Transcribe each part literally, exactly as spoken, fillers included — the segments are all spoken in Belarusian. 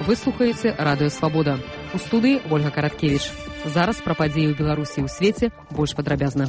Вы слухаеце радыё Свабода. У студыі Ольга Караткевіч. Зараз пра падзеі ў Беларусі і ў свеце больш падрабязна.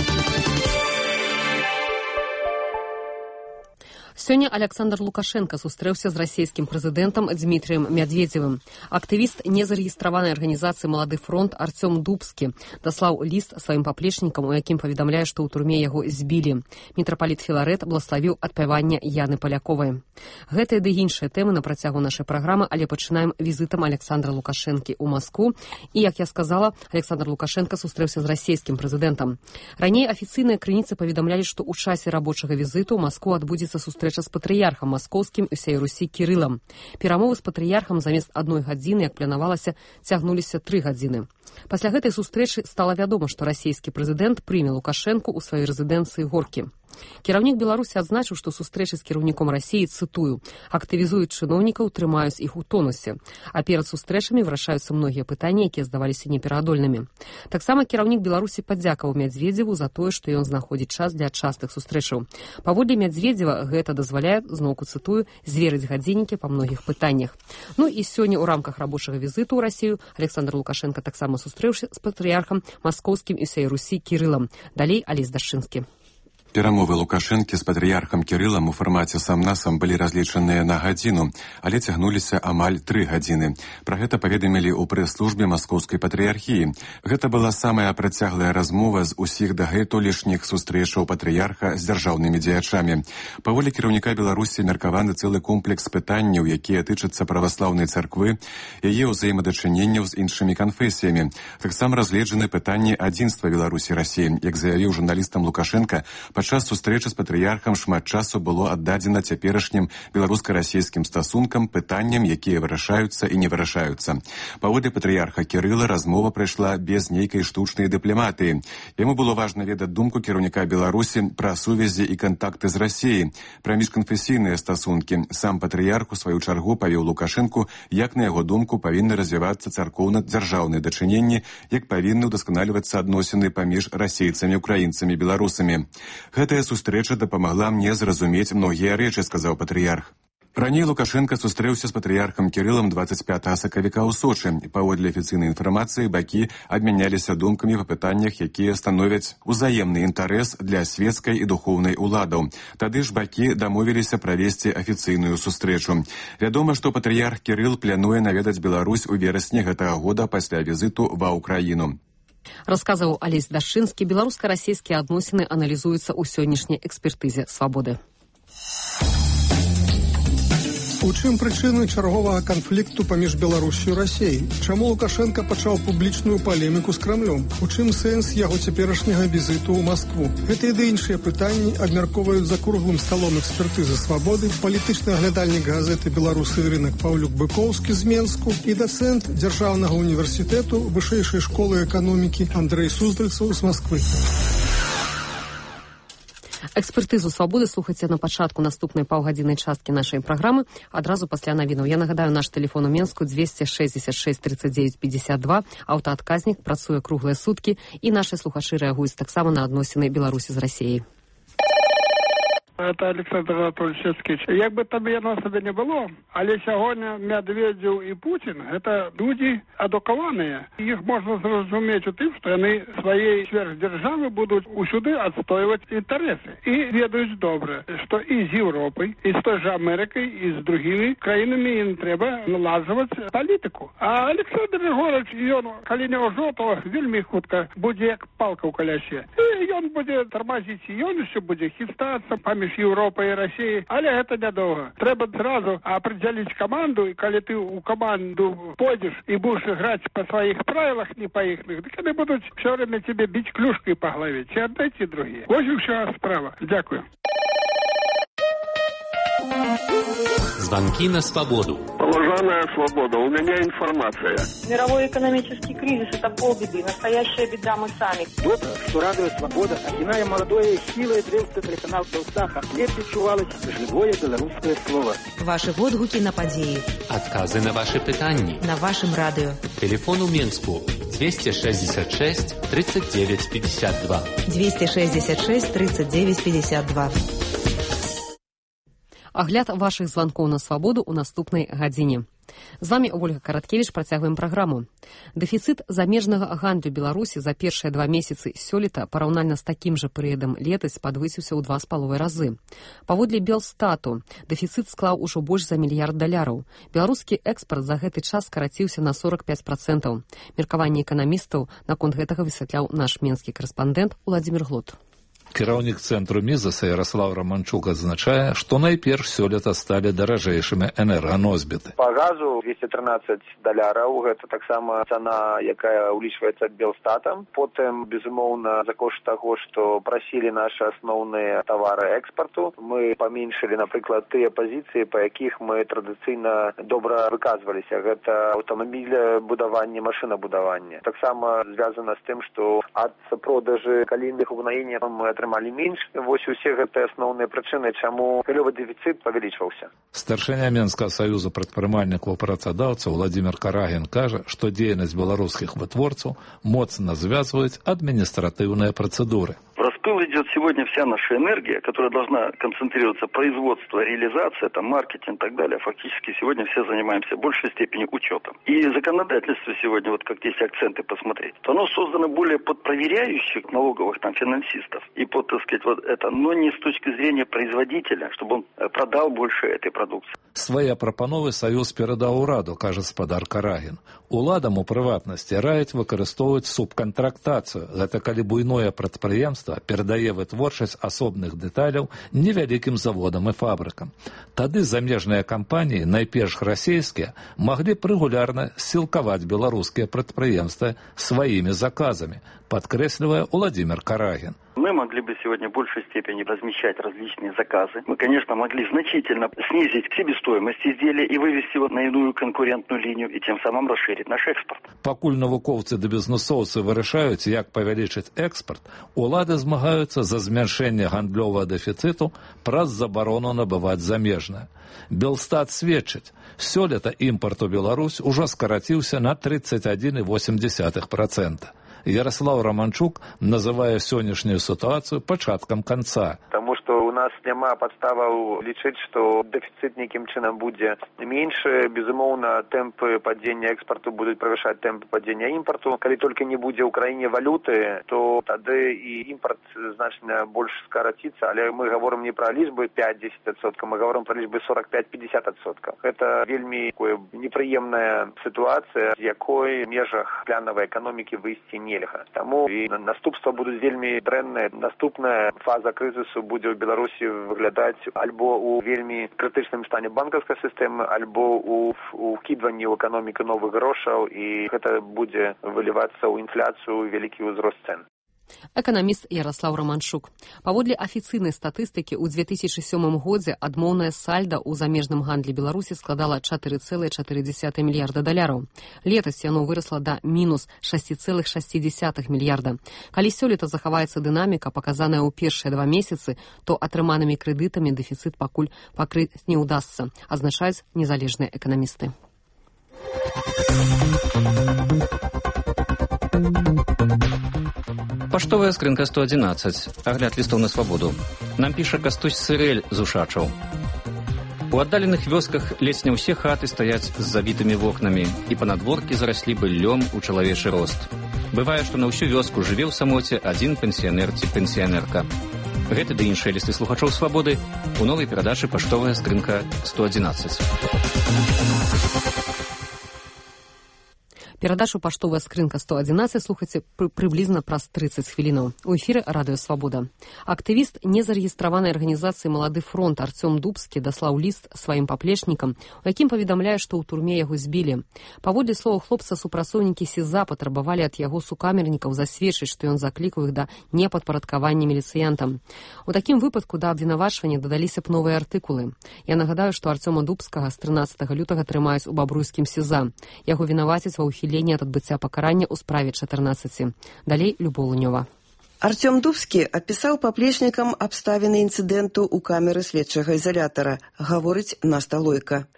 Сёння Александр Лукашенко сустрэўся з расійскім прэзідэнтам Дмітрыем Медведзевым. Актывіст незарэгістраванай арганізацыі «Малады фронт» Артём Дубскі даслаў ліст сваім паплечнікам, у якім паведамляе, што ў турме яго збілі. Мітрапаліт Філарэт блаславіў адпяванне Яны Паляковай. Гэтыя ды іншыя тэмы на працягу нашай праграмы, але пачынаем візітам Александра Лукашэнкі ў Маскву. І, як я сказала, Александр Лукашенко сустрэўся з расійскім прэзідэнтам. Раней афіцыйныя крыніцы паведамлялі, што ў часе рабочага візіту ў Маскву адбудзецца сустрэча з патрыярхам маскоўскім усей Русі Кірылам. Перамовы з патрыярхам замест адной гадзіны, як планавалася, цягнуліся тры гадзіны. Пасля гэтай сустрэчы стала вядома, што расійскі прэзідэнт прыме Лукашэнку ў сваёй рэзідэнцыі Горкі. Кіраўнік Беларусі адзначыў, што сустрэчы з кіраўніком Расіі, цытую, актывізуюць чыноўнікаў, трымаюць іх у тонусе, а перад сустрэчамі вырашаюцца многія пытанні, якія здаваліся непераадольнымі. Таксама кіраўнік Беларусі падзякаваў Медведзеву за тое, што ён знаходзіць час для частых сустрэчаў. Паводле Медведзева гэта дазваляе, зноўку цытую, зверыць гадзіннікі па многіх пытаннях. Ну і сёння ў рамках рабочага візіту ў Расію Александр Лукашенко таксама сустрэўся з патрыярхам маскоўскім усей Русі Кірылам. Далей Алесь Дашчынскі. Перамовы Лукашэнкі з патрыярхам Кірылам у фармаце сам-насам былі разлічаныя на гадзіну, але цягнуліся амаль тры гадзіны. Пра гэта паведамілі ў прэс-службе маскоўскай патрыярхіі. Гэта была самая працяглая размова з усіх дагэтулішніх сустрэчаў патрыярха з дзяржаўнымі дзеячамі. Па волі кіраўніка Беларусі меркаваны цэлы комплекс пытанняў, якія тычацца праваслаўнай царквы, яе ўзаемадачыненняў з іншымі канфесіямі. Таксама разгледжаны пытанні адзінства Беларусі і Расіі. Як заявіў журналістам Лукашенка, падчас сустрэчы з патрыярхам шмат часу было аддадзена цяперашнім беларуска-расійскім стасункам, пытанням, якія вырашаюцца і не вырашаюцца. Паводле патрыярха Кірыла размова прайшла без нейкай штучнай дыпламатыі. Яму было важна ведаць думку кіраўніка Беларусі пра сувязі і кантакты з Расіяй, пра міжканфесійныя стасункі. Сам патрыярх у сваю чаргу павёў Лукашэнку, як на яго думку павінны развівацца царкоўна-дзяржаўныя дачыненні, як павінны ўдасканалівацца адносіны паміж расейцамі, украінцамі, беларусамі. Гэтая сустрэча дапамагла мне зразумець многія рэчы, сказаў патрыярх. Раней Лукашенко сустрэўся з патрыярхам Кірылам дваццаць пятага сакавіка ў Сочы. Паводле афіцыйнай інфармацыі, бакі абмяняліся думкамі па пытаннях, якія становяць узаемны інтарэс для свецкай і духоўнай уладаў. Тады ж бакі дамовіліся правесці афіцыйную сустрэчу. Вядома, што патрыярх Кірыл плануе наведаць Беларусь у верасні гэтага года пасля візіту ва Ўкраіну. Расказваў Алесь Дашчынскі. Беларуска-расійскія адносіны аналізуюцца ў сённяшняй экспертызе «Свабоды». У чым прычыны чарговага канфлікту паміж Беларусю і Расіяй? Чаму Лукашенко пачаў публічную палеміку з Крамлём? У чым сэнс яго цяперашняга візіту ў Маскву? Гэтыя ды іншыя пытанні абмяркоўваюць за круглым сталом экспертызы «Свабоды» палітычны аглядальнік газеты «Беларусы і рынак» Паўлюк Быкоўскі з Менску і дацэнт Дзяржаўнага універсітэту Вышэйшай школы эканомікі Андрэй Суздальцаў з Масквы. Экспертызу «Свабоды» слухайце на пачатку наступнай паўгадзіннай часткі нашай праграмы, адразу пасля навінаў. Я нагадаю, наш тэлефон у Менску двести шестьдесят шесть тридцать девять пятьдесят два, аўтаадказнік працуе круглыя суткі, і нашы слухачы рэагуюць таксама на адносіны Беларусі з Расіяй. Это Александр Анатольевич. Як бы там яно себе не було, але сьогодні Медведєв і Путін – це люди адуковані. Їх можна зрозуміти у тим, що вони своєї сверхдержави будуть усюди відстоювати інтереси. І ведають добре, що і з Європою, і з той же Америкою, і з іншими країнами їм треба налажувати політику. А Олександр Григорович, він, коли не ожо, то вельми хутко буде як палка у колясі. І він буде тормозити, і він ще буде хистатися поміж Європи і Росії, але це недовго. Треба зразу определити команду, і коли ти у команду пойдеш і будеш грати по своїх правилах, не по їхніх, так вони будуть все время тебе бити клюшкою по голові, чи одне, чи другі. Ось і вся справа. Дякую. Звонки на свободу. Положенная свобода. У меня информация. Мировой экономический кризис – это полбеды. Настоящая беда мы сами. Добро, что радує свобода, окинає молодое силой древства телеканал Толстаха. Где відчувалось живое белорусское слово. Ваши отгуки на події. Отказы на ваши питания. На вашем радио. Телефон у Менску двести шестьдесят шесть тридцать девять пятьдесят два. двести шестьдесят шесть тридцать девять пятьдесят два. Агляд вашых званкоў на свабоду ў наступнай гадзіне. З вами Ольга Караткевич, працягваем праграму. Дэфіцыт замежнага гандлю Беларусі за першыя два месяцы сёлета параўнальна з такім жа перыядам летась падвысіўся ў два з паловай разы. Паводле Белстату, дэфіцыт склаў ужо больш за мільярд даляраў. Беларускі экспарт за гэты час скараціўся на сорок пяць працэнтаў. Меркаванне эканамістаў наконт гэтага высвятляў наш менскі корэспандэнт Уладзімір Глот. Кіраўнік цэнтру Мізаса Ярослав Романчук адзначае, што найперш сёлета сталі даражэйшымі энерганосьбіты. Па газу двести тринадцать даляраў, гэта таксама цана, якая ўлічваецца Белстатам. Потым, безумоўна, за кошт таго, што прасілі нашы асноўныя тавары экспарту, мы паменшылі, напрыклад, тыя пазіцыі, па якіх мы традыцыйна добра выказваліся. Гэта аўтамабілебудаванне, машынабудаванне. Таксама звязана з тым, што ад продажы калійных угнаенняў мы атрымалі менш. Вось усе гэтыя асноўныя прычыны, чаму галёвы дэфіцыт павялічваўся. Старшыня Менскага саюза прадпрымальнікаў працадаўцаў Владзімір Карагін кажа, што дзейнасць беларускіх вытворцаў моцна звязваюць административные процедуры. В распыл идет сегодня вся наша энергия, которая должна концентрироваться производство, реализация, там, маркетинг и так далее. Фактически сегодня все занимаемся в большей степени учетом. И законодательство сегодня, вот как здесь акценты посмотреть, то оно создано более под проверяющих налоговых там финансистов и под, так сказать, вот это, но не с точки зрения производителя, чтобы он продал больше этой продукции. Свае прапановы Саюз перадаў ураду, кажа спадар Карагін. Уладам у прыватнасці раяць выкарыстоўваць субкантрактацыю. Гэта калі буйное прадпрыемства перадае вытворчасць асобных дэталяў невялікім заводам і фабрыкам. Тады замежныя кампаніі, найперш расійскія, маглі рэгулярна сілкаваць беларускія прадпрыемствы сваімі заказамі, подкресливая Владимир Карагин. Мы могли бы сегодня в большей степени размещать различные заказы. Мы, конечно, могли значительно снизить себестоимость изделия и вывести его на иную конкурентную линию и тем самым расширить наш экспорт. Пакуль навукоўцы да бізнесоўцы вырашаюць, як павялічыць экспорт, улады змагаюцца за змяншэнне гандлёвага дэфіцыту праз забарону набываць замежнае. Белстат сведчыць, сёлета імпарт у Беларусь ужо скараціўся на тридцать один и восемь десятых процента. Ярослав Романчук называе сённяшнюю ситуацию пачаткам конца. Потому что у нас няма подставаў лічыць, что дефицит неким чынам будзе меньше. Безумоўно, темпы падзення экспорту будут превышать темпы падзення импорту. Калі только не будзе ў краіне валюты, то тады и импорт значна больше скараціцца. Але мы говорим не про лічбы пять-десять процентов, мы говорим про лічбы сорок пять-пятьдесят процентов. Это вельмі неприемная ситуация, з якой в межах плановой экономики выйсці не нельга. Таму і наступства будуць вельмі дрэнныя. Наступная фаза крызісу будзе ў Беларусі выглядаць альбо ў вельмі крытычным стане банкаўскай сістэмы, альбо ў укідванні ў эканоміку новых грошаў, і гэта будзе вылівацца ў інфляцыю, вялікі ўзрост цэн. Эканаміст Ярослав Романчук. Паводле афіцыйнай статыстыкі, ў две тысячи сёмым годзе адмоўнае сальда ў замежным гандлі Беларусі складала чатыры цэлых чатыры дзесятых мільярда даляраў. Летась яно вырасла да мінус шэсць цэлых шэсць дзесятых мільярда. Калі сёлета захаваецца дынаміка, паказаная ў першыя два месяцы, то атрыманымі крэдытамі дэфіцыт пакуль пакрыць не ўдасца, азначаюць незалежныя эканамісты. Паштовая скрынка сто одиннадцать. Агляд лістоў на свабоду. Нам піша Кастусь Сырэль з Ушачаў. У аддаленых вёсках ледзь не ўсе хаты стаяць з забітымі вокнамі, і панадворкі зараслі быллём у чалавечы рост. Бывае, што на ўсю вёску жыве ў самоце адзін пенсіянер ці пенсіянерка. Гэты ды іншыя лісты слухачоў свабоды у новай перадачы «Паштовая скрынка сто одиннадцать». Перадачу «Паштовая скрынка сто одиннадцать» слухайце прыблізна праз тридцать хвілінаў. У эфіры радыё «Свабода». Актывіст незарэгістраванай арганізацыі «Малады фронт» Арцём Дубскі даслаў ліст сваім паплечнікам, у якім паведамляе, што ў турме яго збілі. Паводле слова хлопца, супрацоўнікі СІЗА патрабавалі ад яго сукамернікаў засведчыць, што ён заклікаў іх да непадпарадкавання міліцыянтам. У такім выпадку да абвінавачвання дадаліся б новыя артыкулы. Я нагадаю, што Арцёма Дубскага з трынаццатага лютага трымаюць у бабруйскім СІЗА. Яго вінавацяць ва ўхіленні от адбыцця пакарання ў справе чатырнаццаці. Далей Любоў Лунёва. Арцём Дубскі апісаў паплечнікам абставіны інцыдэнту ў камеры следчага ізалятара, гаворыць Наста Лойка. Пішу, што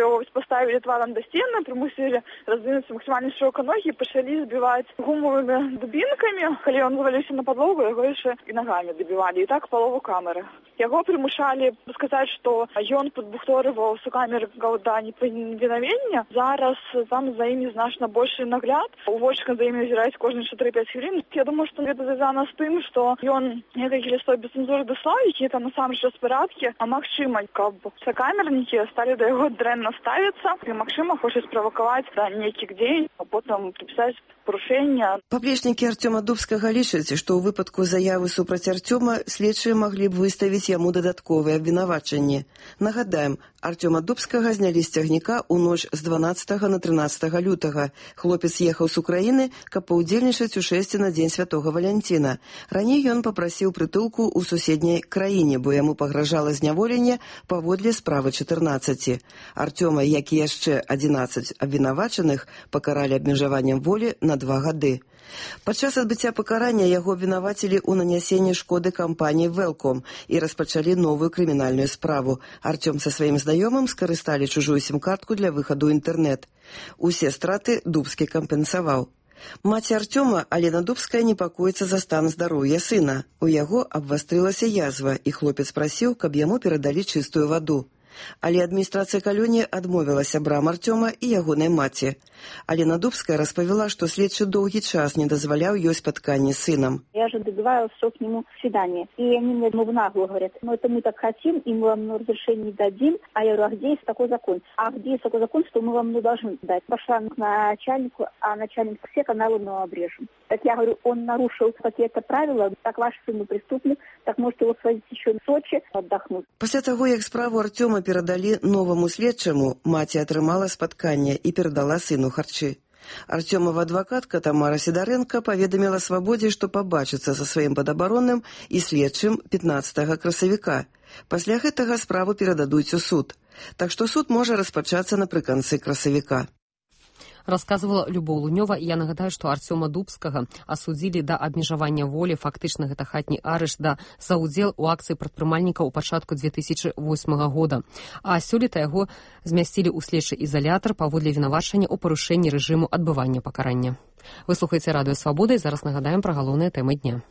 его поставили тваром до стены, примусили раздвинуться максимально широко ноги и пошли сбивать гумовыми дубинками. Когда он завалился на подлогу, его еще и ногами добивали. И так полову камеры. Его примушали сказать, что он подбухторывал с камеры голода неповиновения. Зараз там за ими значно больше нагляд. Уводчикам за ими взирать кожные четыре-пять хвилин. Я думаю, что это связано с тем, что он некие листой без цензуры дослал, и это на самом деле порядке, а Максима, как бы, сокамерники стали до его дренно ставиться, и Максима хочет спровоковать да, неких день, а потом приписать порушення. Паплечнікі Артёма Дубскага лічаць, што ў выпадку заявы супраць Артёма следчыя маглі б выставіць яму дадатковыя абвінавачанні. Нагадаем, Артёма Дубскага знялі з цягніка ў ноч з дванаццатага на трынаццатага лютага. Хлопец ехаў з Украіны, каб паўдзельнічаць у шэсце на дзень святога Валянціна. Раней ён папрасіў прытулку ў суседняй краіне, бо яму пагражала зняволенне паводле справы чатырнаццаці. Артёма, як і яшчэ адзінаццаць абвінавачаных, пакаралі абмежаваннем волі на два гады. Падчас адбыцця пакарання яго абвінавацілі ў нанясенні шкоды кампаніі «Велком» і распачалі новую крымінальную справу. Артём са сваім знаёмым скарысталі чужую сім-картку для выхаду ў інтэрнэт. Усе страты Дубскі кампенсаваў. Маці Артёма, Алена Дубская, непакоіцца за стан здароўя сына. У яго абвастрылася язва, і хлопец прасіў, каб яму перадалі чыстую ваду. Але адміністрацыя калоніі адмовіла сябрам Артёма і ягонай маці. Алена Дубская распавяла, што следчы доўгі час не дазваляў ёй спатканні з сынам. Я же добивалась, что к нему свидание. И они мне ну, в нагло говорят, ну это мы так хотим, и мы вам ну, разрешение не дадим. А я говорю, а где есть такой закон? А где есть такой закон, что мы вам ну, должны дать? Пошла к начальнику, а начальник все каналы мы обрежем. Так я говорю, он нарушил какие-то правила, так ваш сын преступник, так может его свозить еще в Сочи отдохнуть. Пасля таго, як справу Артёма перадалі новаму следчаму, маці атрымала спатканне і перадала сыну харчы. Артёмова адвакатка Тамара Сідарэнка паведаміла Свабодзе, што пабачыцца са сваім падабаронным і следчым пятнаццатага красавіка. Пасля гэтага справу перададуць у суд. Так што суд можа распачацца напрыканцы красавіка. Рассказывала Любоў Лунёва. Я нагадаю, што Артёма Дубскага асудзілі да абмежавання волі, фактычна гэта хатні арышт, да за ўдзел у акцыі прадпрымальніка ў пачатку две тысячы восьмага года. А сёлета яго змясцілі ў следчы ізалятар паводле вінавачання ў парушэнні рэжыму адбывання пакарання. Вы слухаеце радыё Свабода, і зараз нагадаем пра галоўныя тэмы дня.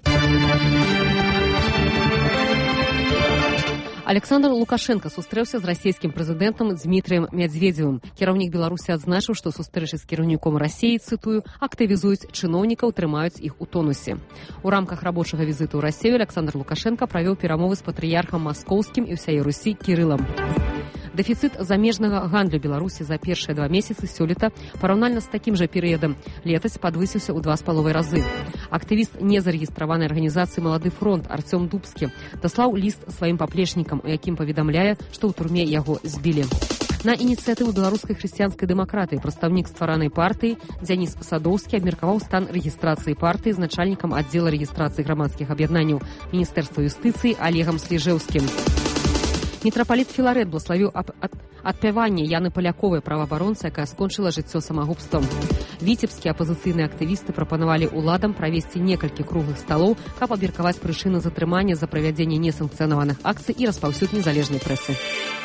Александр Лукашенко сустрэўся з расійскім прэзідэнтам Дмітрыем Мядзведзевым. Кіраўнік Беларусі адзначыў, што сустрэчы з кіраўніком Расіі, цытую, актывізуюць чыноўнікаў, трымаюць іх у тонусе. У рамках рабочага візіту ў Расію Александр Лукашенко правёў перамовы з патрыярхам маскоўскім і ўсяе Русі Кірылам. Дэфіцыт замежнага гандлю Беларусі за першыя два месяцы сёлета параўнальна з такім жа перыядам летась падвысіўся ў два з паловай разы. Актывіст незарэгістраванай арганізацыі «Малады фронт» Артём Дубскі даслаў ліст сваім паплечнікам, у якім паведамляе, што ў турме яго збілі. На ініцыятыву беларускай хрысціянскай дэмакратыі прадстаўнік стваранай партыі Дзяніс Садоўскі абмеркаваў стан рэгістрацыі партыі з начальнікам аддзела рэгістрацыі грамадскіх аб'яднанняў Міністэрства юстыцыі Олегам Сліжэўскім. Мітрапаліт Філарэт блаславіў ад, ад, адпяванне Яны Паляковай, праваабаронцы, якая скончыла жыццё самагубствам. Віцебскія апазіцыйныя актывісты прапанавалі ўладам правесці некалькі круглых сталоў, каб абмеркаваць прычыны затрымання за правядзенне несанкцыянаваных акцый і распаўсюд незалежнай прэсы.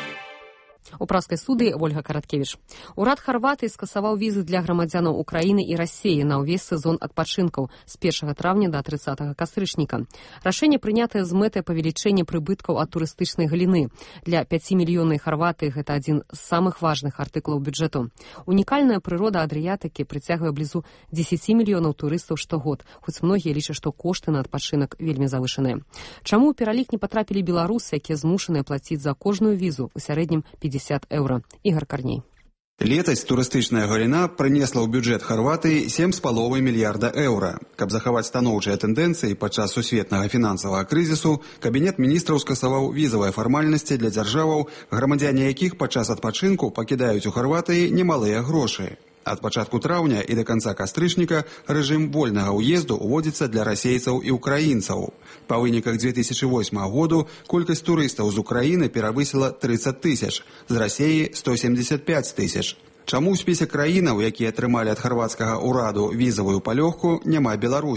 У праскай суды Ольга Караткевіч. Урад Харватыі скасаваў візы для грамадзянаў Украіны і Расіі на ўвесь сезон адпачынкаў з першага траўня да трыццатага кастрычніка. Рашэнне прынятае з мэтай павелічэння прыбыткаў ад турыстычнай галіны. Для пяцімільённай Харватыі гэта адзін з самых важных артыклаў бюджэту. Унікальная прырода Адрыятыкі прыцягвае блізу дзесяці мільёнаў турыстаў штогод, хоць многія лічаць, што кошты на адпачынак вельмі завышаныя. Чаму ў пералік не патрапілі беларусы, якія змушаныя плаціць за кожную візу у сярэднім пятьдесят еўра. Ігор Карней. Летась турыстычная галіна прынесла ў бюджэт Харватыі сем з паловай мільярда еўра. Каб захаваць станоўчыя тэндэнцыі падчас сусветнага фінансавага крызісу, кабінет міністраў скасаваў візавыя фармальнасці для дзяржаваў, грамадзяне якіх падчас адпачынку пакідаюць у Харватыі немалыя грошы. Ад пачатку траўня і да канца кастрычніка рэжым вольнага ўезду ўводзіцца для расейцаў і ўкраінцаў. Па выніках две тысячи восьмага году колькасць турыстаў з Украіны перавысіла трыццаць тысяч, з Расіі сто семьдесят пять тысяч. Чаму ў спісе краінаў, якія атрымалі ад харвацкага ўраду візавую палёгку, няма Беларусі?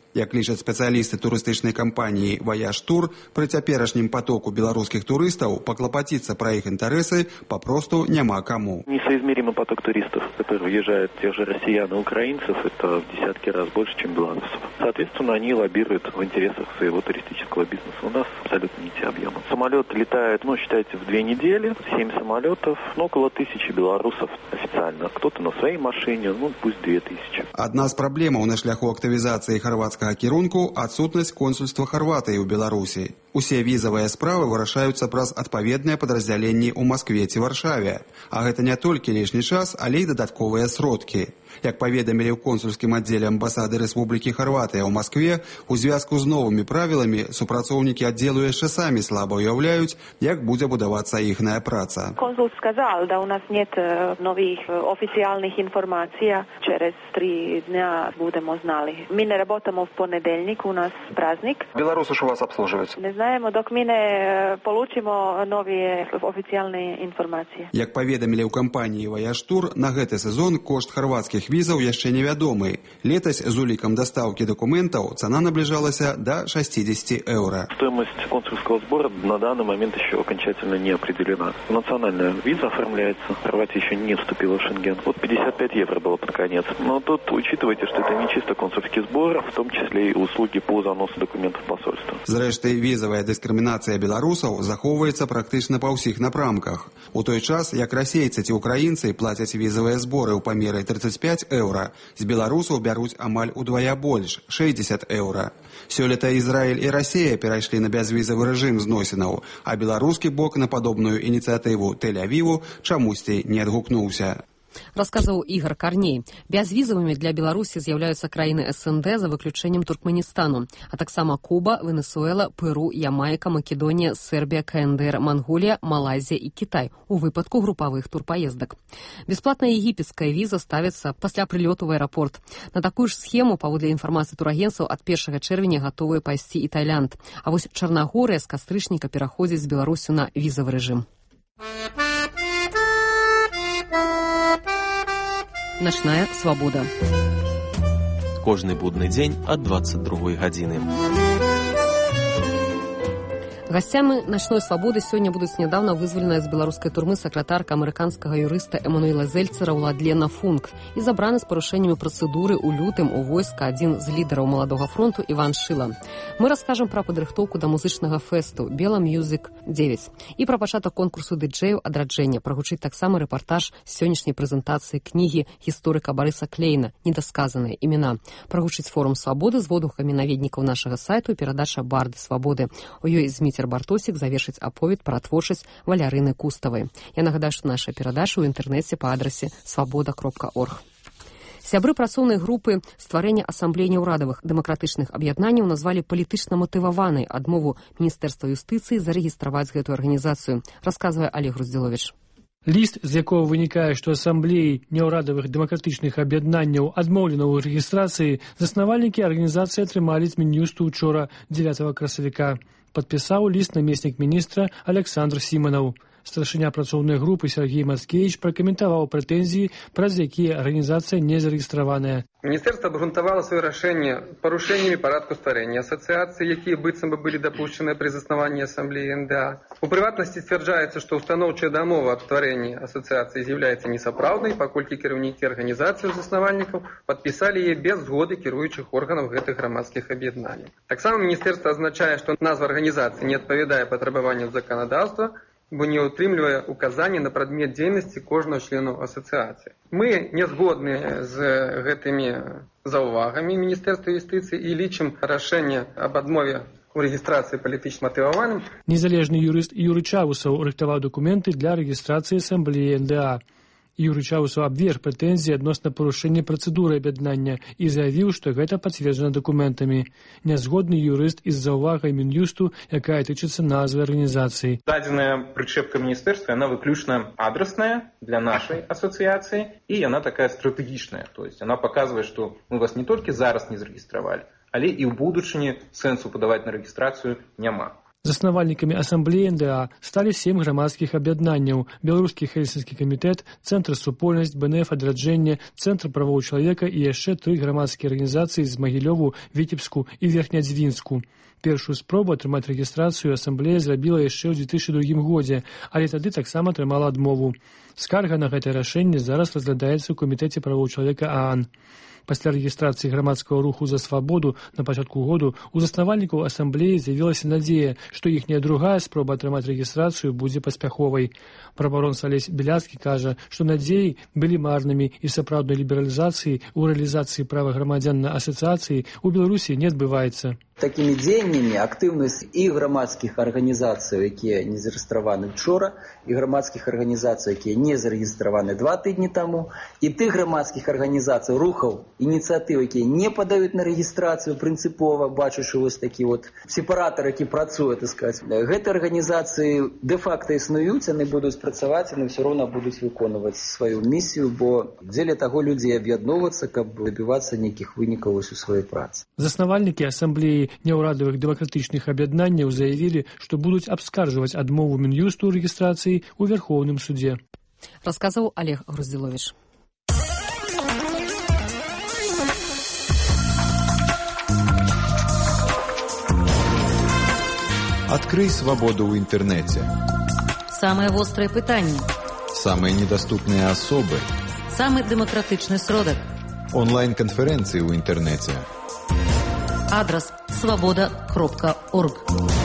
Як лічаць спецыялісты турыстычнай кампаніі «Ваяж Тур», пры цяперашнім потоку беларускіх турыстаў паклапаціцца пра іх інтарэсы папросту няма каму. Несоизмеримый поток туристов, который въезжает тех же россиян и украинцев, это в десятки раз больше, чем белорусов. Соответственно, они лоббируют в интересах своего туристического бизнеса. У нас абсолютно не те объемы. Самолет летает, ну, считайте, в две недели, семь самолетов, ну, около тысячи белорусов официально. Кто-то на своей машине, ну, пусть две тысячи. Адна з праблемаў на шляху актывізацыі харвацкага кірунку – адсутнасць консульства Харватыі ў Беларусі. Усе візавыя справы вырашаюцца праз адпаведныя падраздзяленні ў Маскве ці Варшаве. А гэта не толькі лішні час, але і дадатковыя сродкі. Як паведамілі ў консульскім аддзеле амбасады Рэспублікі Харватыя ў Маскве, у звязку з новымі правіламі супрацоўнікі аддзелу яшчэ самі слаба уяўляюць, як будзе будавацца іхная праца. Консул сказал, да у нас нет новых официальных информаций, через три дня будем узнали. Мы не работаем в понедельник, у нас праздник. Белорусы ж у вас обслуживают? Не знаем, док мы не получим новые официальные информации. Як паведамілі ў кампаніі «Ваяж Тур», на гэты сезон кошт харвацкіх візаў яшчэ невядомы. Летась з улікам дастаўкі дакументаў цана наближалася до шестьдесят евро. Стоимость консульского сбора на данный момент еще окончательно не определена. Национальная виза оформляется. Хорватия еще не вступила в Шенген. Вот пятьдесят пять евро было под конец. Но тут учитывайте, что это не чисто консульский сбор, в том числе и услуги по заносу документов в посольство. Зрэшты, візавая дыскрымінацыя беларусаў захоўваецца практычна па ўсіх напрамках. У той час, як расейцы ці украінцы плацяць візавыя зборы ў памеры тридцать пять евро, з беларусаў бяруць амаль удвая больш – шестьдесят евро. Сёлета Ізраіль і Расія перайшлі на бязвізавы рэжым зносінаў, а беларускі бок на падобную ініцыятыву Тель-Авіву чамусьці не адгукнуўся. Расказваў Ігор Карней. Бязвізавымі для Беларусі з'яўляюцца краіны СНД за выключэннем Туркменістану, а таксама Куба, Венесуэла, Перу, Ямайка, Македонія, Сербія, КНДР, Манголія, Малайзія і Кітай у выпадку групавых турпаездак. Бясплатная егіпецкая віза ставіцца пасля прылёту ў аэрапорт. На такую ж схему, паводле інфармацыі турагенцаў, ад першага чэрвеня гатовыя пайсці і Тайланд. А вось Чарнагорыя з кастрычніка пераходзіць з Беларусю на візавы рэжым. Начная свабода. Кожны будны дзень ад двадцать другой гадзіны. Гасцямі начной свабоды сёння будуць нядаўна вызваленая з беларускай турмы сакратарка амерыканскага юрыста Эмануэла Зельцера Уладлена Функ і забраны з парушэннямі працэдуры ў лютым у войска адзін з лідараў маладога фронту Іван Шыла. Мы раскажам пра падрыхтоўку да музычнага фэсту «Бела Мьюзік дзевяць» і пра пачатак конкурсу дыджэяў адраджэння. Прагучыць таксама рэпартаж з сённяшняй прэзентацыі кнігі гісторыка Барыса Клейна «Недасказаныя імена». Прагучыць форум свабоды з водгукамі наведнікаў нашага сайту і перадача «Барды свабоды». У ёй Зміцер Бартосік завершыць аповед пра творчасць Валярыны Куставай. Я нагадаю, што наша перадача ў інтэрнэце па адрасе свабода кропка орг. Сябры працоўнай групы стварэння асамблей няўрадавых дэмакратычных аб'яднанняў назвалі палітычна матываванай адмову Міністэрства юстыцыі зарэгістраваць гэтую арганізацыю, расказвае Олег Груздзіловіч. Ліст, з якого вынікае, што асамблеі няўрадавых дэмакратычных аб'яднанняў адмоўлена ў рэгістрацыі, заснавальнікі арганізацыі атрымалі з Мін'юсту учора дзевятага красавіка. Падпісаў ліст намеснік міністра Александр Сіманаў. Старшыня працоўнай групы Сергей Мацкевич пракаментаваў прэтэнзіі, праз якія арганізацыя не зарэгістраваная. Міністэрства абгрунтавала сваё рашэнне парушэннямі парадку стварэння асацыяцыі, якія быццам бы былі дапушчаныя пры заснаванні асамблеі эн дэ а. У прыватнасці сцвярджаецца, што ўстаноўчая дамова аб стварэнні асацыяцыі з'яўляецца несапраўднай, паколькі кіраўнікі арганізацыі заснавальнікаў падпісалі яе без згоды кіруючых органаў гэтых грамадскіх аб'яднанняў. Таксама міністэрства азначае, што назва арганізацыі не адпавядае патрабаванням заканадаўства, бо не утрымлівае указанні на прадмет дзейнасці кожнага члену асацыяцыі. Мы не згодны з гэтымі заўвагамі Міністэрства юстыцыі і лічым рашэнне аб адмове у рэгістрацыі палітычна матываваным. Незалежны юрыст Юрый Чавусаў рыхтаваў дакументы для рэгістрацыі асамблеі эн дэ а. Юрый Чавусаў абверг прэтэнзіі адносна парушэння працэдуры аб'яднання і заявіў, што гэта пацверджана дакументамі. Нязгодны юрыст і з заўвагай Мін'юсту, якая тычыцца назвы арганізацыі. Дадзеная прычэпка міністэрства, яна выключна адрасная для нашай асацыяцыі і яна такая стратэгічная. То есть она паказвае, што мы вас не толькі зараз не зарэгістравалі, але і ў будучыні сэнсу падаваць на рэгістрацыю няма. Заснавальнікамі асамблеі эн дэ а сталі сем грамадскіх аб'яднанняў: Беларускі хельсінскі камітэт, Цэнтр супольнасць, бэ эн эф адраджэнне, Цэнтр правоў чалавека і яшчэ тры грамадскія арганізацыі з Магілёву, Віцебску і Верхнядзвінску. Першую спробу атрымаць рэгістрацыю асамблея зрабіла яшчэ ў дзве тысячы другім годзе, але тады таксама атрымала адмову. Скарга на гэтае рашэнне зараз разглядаецца ў камітэце правоў чалавека а ан. Пасля рэгістрацыі грамадскага руху за свабоду на пачатку году у заснавальнікаў асамблеі з'явілася надзея, што іхняя другая спроба атрымаць рэгістрацыю будзе паспяховай. Правабаронца Алесь Беляцкі кажа, што надзеі былі марнымі і сапраўднай лібералізацыі ў рэалізацыі права грамадзян на асацыяцыі ў Беларусі не адбываецца. Такімі дзеяннямі актыўнасць і грамадскіх арганізацый, якія не зарэгістраваны учора, і грамадскіх арганізацый, якія не зарэгістраваны два тыдні таму, і тых грамадскіх арганізацый, рухаў, ініцыятыў, якія не падаюць на рэгістрацыю прынцыпова, бачачы вось такі вот сепаратар, які працуе, так сказаць. Гэтыя арганізацыі дэ-факта існуюць, яны будуць працаваць, яны ўсё роўна будуць выконваць сваю місію, бо дзеля таго людзей аб'ядноўвацца, каб дабівацца нейкіх вынікаў у сваёй працы. Заснавальнікі асамблеі неўрадавых дэмакратычных аб'яднанняў заявілі, што будуць абскарджваць адмову Мін'юсту ў рэгістрацыі ў Вярхоўным судзе. Расказаў Олег Груздзіловіч. Открой свободу в интернете. Самые острые пытания. Самые недоступные особы. Самый демократичный сродок. Онлайн-конференции в интернете. Адрес свобода кропка орг.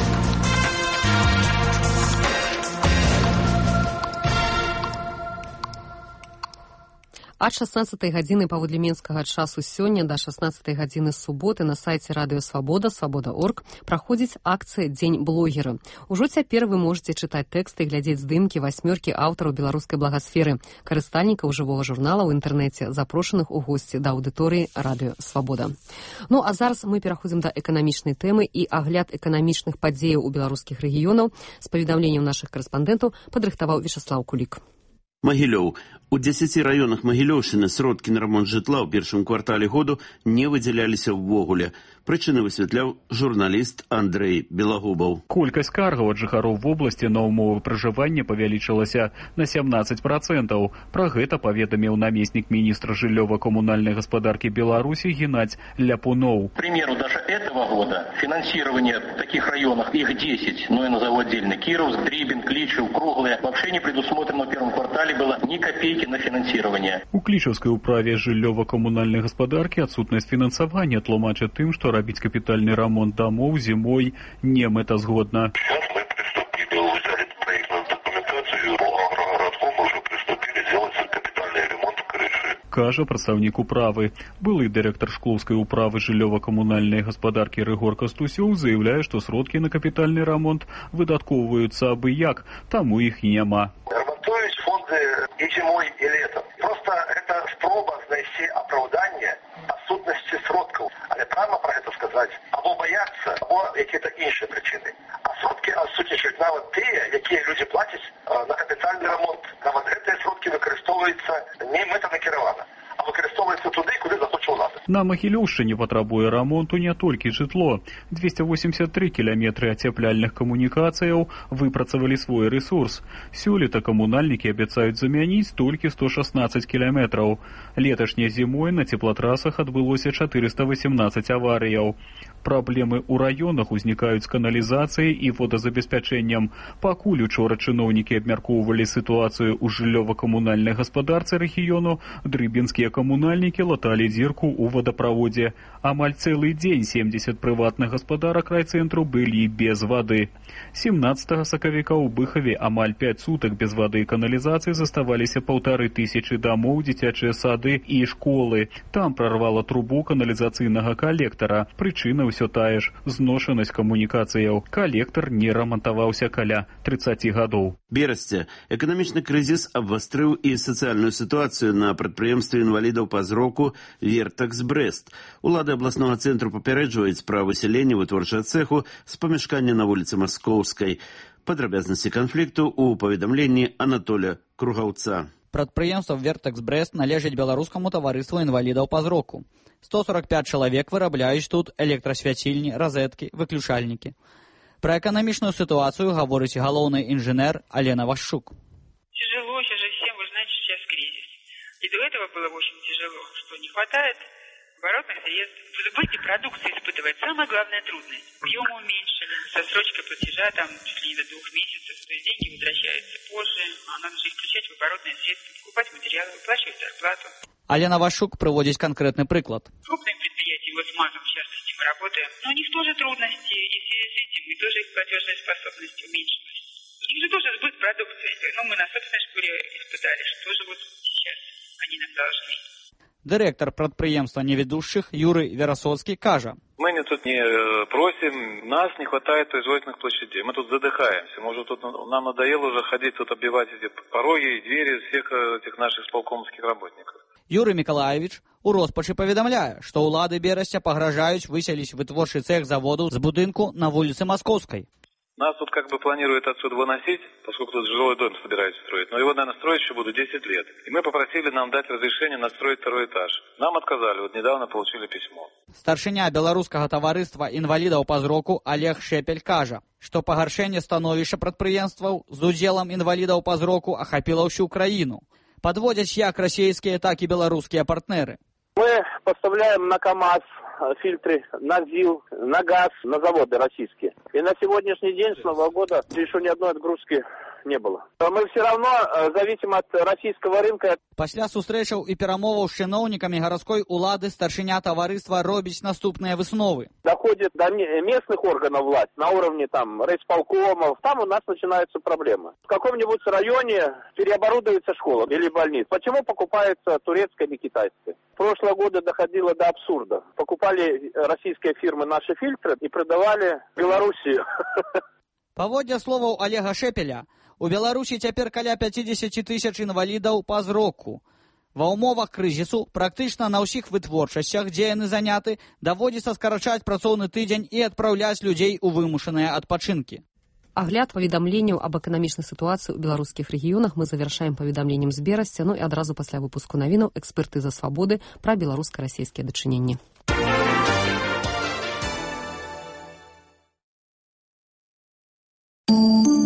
Ад шаснаццатай гадзіны паводле менскага часу сёння да шаснаццатай гадзіны суботы на сайце радыё Свабода, свабода кропка орг праходзіць акцыя «Дзень блогера». Ужо цяпер вы можаце чытаць тэксты і глядзець здымкі васьмёркі аўтараў беларускай благасферы, карыстальнікаў жывога журнала ў інтэрнэце, запрошаных у госці да аўдыторыі радыё Свабода. Ну а зараз мы пераходзім да эканамічнай тэмы, і агляд эканамічных падзеяў у беларускіх рэгіёнаў з паведамленняў нашых карэспандэнтаў падрыхтаваў Вячаслаў Кулік. Магілёў. У дзесяці раёнах Магілёўшчыны сродкі на рамонт жытла ў першым квартале году не выдзяляліся ўвогуле. Прычыны высвятляў журналіст Андрэй Белагубаў. Колькасць скаргаў ад жыхароў вобласці на ўмовы пражывання павялічылася на семнадцать процентаў. Пра гэта паведаміў намеснік міністра жыллёва-камунальнай гаспадаркі Беларусі Геннадзь Ляпунов. К примеру, даже этого года финансирование в таких районах, их десять, но я назову отдельно, Кировск, Дрибин, Кличев, Круглые, вообще не предусмотрено в первом квартале было ни копейки на финансирование. У Клічаўскай управе жыллёва-камунальнай гаспадаркі адсутнасць фінансавання тлумачаць тым, што рабіць капітальны рамонт домоў зімой не мэтазгодна. Сейчас мы приступили, взяли проектную документацию, городком уже приступили делать капитальный ремонт крыши. Кажа прадстаўнік управы. Былы дырэктар Шклоўскай управы жыллёва-камунальнай гаспадаркі Рыгор Кастусёў заяўляе, што сродкі на капітальны рамонт выдаткоўваюцца абы як, таму іх няма. Ремонтуюць фонды и зимой, и летом. Просто это спроба знайсці апраўданне адсутнасці сродкаў. Але прямо про это сказать, або бояться, або какие-то іншыя причины. А сродки адсутнічаюць нават тыя, якія люди платять на капітальны ремонт. Нават гэтыя сродки выкарыстоўваюцца не мэтанакіравана, а выкарыстоўваюцца туды, куды захоча ўлада. На Магілёўшчыне патрабуе рамонту не толькі жытло. двести восемьдесят три кіламетры ацяпляльных камунікацыяў выпрацавалі свой рэсурс. Сёлета камунальнікі абяцаюць замяніць толькі сто шаснаццаць кіламетраў. Леташняй зімой на цеплатрасах адбылося чатырыста восемнадцаць аварыяў. Праблемы ў раёнах узнікаюць з каналізацыяй і водазабеспячэннем. Пакуль учора чыноўнікі абмяркоўвалі сітуацыю ў жыллёва-камунальнай гаспадарцы рэгіёну, дрыбінскія камунальнікі латалі дзірку ў водаправодзе. Амаль цэлы дзень семьдесят прыватных гаспадарак райцэнтру былі без вады. семнаццатага сакавіка ў Быхаве амаль пяць сутак без вады і каналізацыі заставаліся паўтары тысячы дамоў, дзіцячыя сады і школы. Там прарвала трубу каналізацыйнага калектара. Прычына ўсё тая ж – зношанасць камунікацыяў. Калектар не рамантаваўся каля тридцати гадоў. Берасці. Эканамічны крызіс абвастрыў і сацыяльную сітуацыю на прадпрыемстве інвалідаў па зроку «Вертакс Брэст». Улады абласнога цэнтру папярэджваюць пра высяленне вытворчага цэху з памяшкання на вуліцы Маскоўскай. Падрабязнасці канфлікту ў паведамленні Анатоля Кругаўца. Прадпрыемства «Вертакс Брэст» належыць беларускаму таварыству інвалідаў па зроку. сто сорок пять чалавек вырабляюць тут электрасвяцільні, разеткі, выключальнікі. Пра эканамічную сітуацыю гаворыць галоўны інжынер Алена Вашчук. Тяжело сейчас же всем, вы знаете, сейчас кризис. И до этого было очень тяжело, что не хватает оборотных средств. В сбыте продукции испытывает самая главная трудность. Объемы уменьшили, со срочкой платежа там чуть ли не до двух месяцев, то есть деньги возвращаются позже, а надо же их включать в оборотные средства, покупать материалы, выплачивать зарплату. Алена Вашчук приводит конкретный приклад. Крупные предприятия, вот с МАЗом, в частности, мы работаем, но у них тоже трудности, и в связи с этим и тоже их платежная способность уменьшилась. У них же тоже сбыт продукции, но мы на собственной шкуре испытали, что же вот сейчас они нам должны. Директор прадпрыемства неведущих Юрий Верасоцкий кажа. Мы не тут не просим, нас не хватает производственных площадей. Мы тут задыхаемся. Может, тут нам надоело уже ходить тут оббивать эти пороги и двери всех этих наших сполкомовских работников. Юрий Миколаевич у роспачы паведамляе, што ўлады Берасця пагражаюць выселіць вытворчы цех заводу з будынку на вуліцы Маскоўскай. Нас тут как бы планируют отсюда выносить, поскольку тут жилой дом собираются строить. Но его, наверное, строить еще будут десять лет. И мы попросили нам дать разрешение настроить второй этаж. Нам отказали. Вот недавно получили письмо. Старшыня беларускага таварыства інвалідаў па зроку Олег Шепель кажа, што пагаршэнне становішча прадпрыемстваў з удзелам інвалідаў па зроку ахапіла ўсю краіну. Подводяць як расійскія, так і беларускія партнеры. Мы поставляем на КАМАЗ фильтры, на ЗИЛ, на газ, на заводы российские. И на сегодняшний день, с Нового года, еще ни одной отгрузки не было. Мы все равно зависим от российского рынка. Пасля сустрэчаў і перамоваў з чыноўнікамі гарадской улады старшыня таварыства робіць наступныя высновы. Доходит до местных органов власти на уровне там райисполкомов. Там у нас начинаются проблемы. В каком-нибудь районе переоборудуется школа или больница. Почему покупается турецкая или китайская? Прошлого года доходило до абсурда. Покупали российские фирмы наши фильтры и продавали в Белоруссию. Паводле словаў Олега Шепеля, у Беларусі цяпер каля пяцьдзесят тысяч інвалідаў па зроку. Ва ўмовах крызісу практычна на ўсіх вытворчасцях, дзе яны заняты, даводзіцца скарачаць працоўны тыдзень і адпраўляць людзей у вымушаныя адпачынкі. Агляд паведамленняў аб эканамічнай сітуацыі ў беларускіх рэгіёнах мы завяршаем паведамленнем з Берасця, ну і адразу пасля выпуску навінаў экспертыза свабоды пра беларуска-расійскія дачыненні.